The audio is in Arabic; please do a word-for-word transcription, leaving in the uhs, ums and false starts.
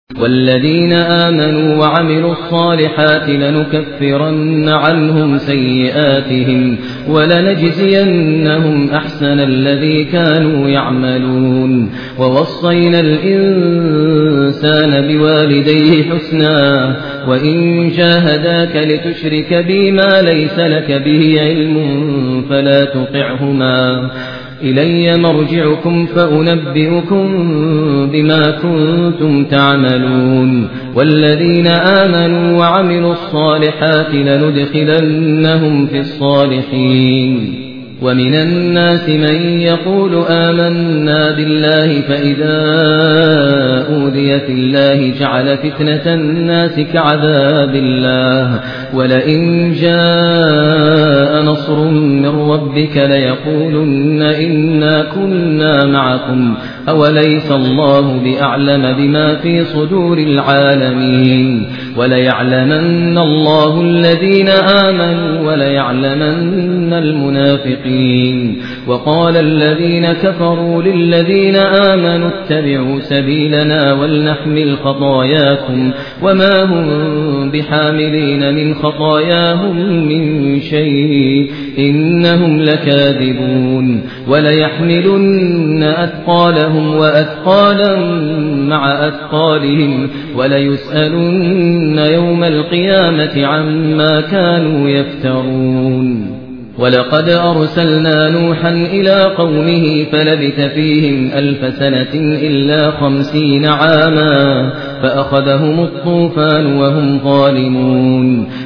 والذين آمنوا وعملوا الصالحات لنكفرن عنهم سيئاتهم ولنجزينهم أحسن الذي كانوا يعملون ووصينا الإنسان بوالديه حسنا وإن جاهداك لتشرك بي ما ليس لك به علم فلا تطعهما إلي مرجعكم فأنبئكم بما كنتم تعملون والذين آمنوا وعملوا الصالحات لندخلنهم في الصالحين ومن الناس من يقول آمنا بالله فإذا أوذي في الله جعل فتنة الناس كعذاب الله ولئن جاء نصر من ربك ليقولن إنا كنا معكم أوليس الله بأعلم بما في صدور العالمين وليعلمن الله الذين آمنوا وليعلمن المنافقين وقال الذين كفروا للذين آمنوا اتبعوا سبيلنا ولنحمل خطاياكم وما هم بحاملين من خطاياهم من شيء إنهم لكاذبون وليحملن أثقالهم وأثقالا مع أثقالهم وليسألن يوم القيامة عما كانوا يفترون ولقد أرسلنا نوحا إلى قومه فلبث فيهم ألف سنة إلا خمسين عاما فأخذهم الطوفان وهم ظالمون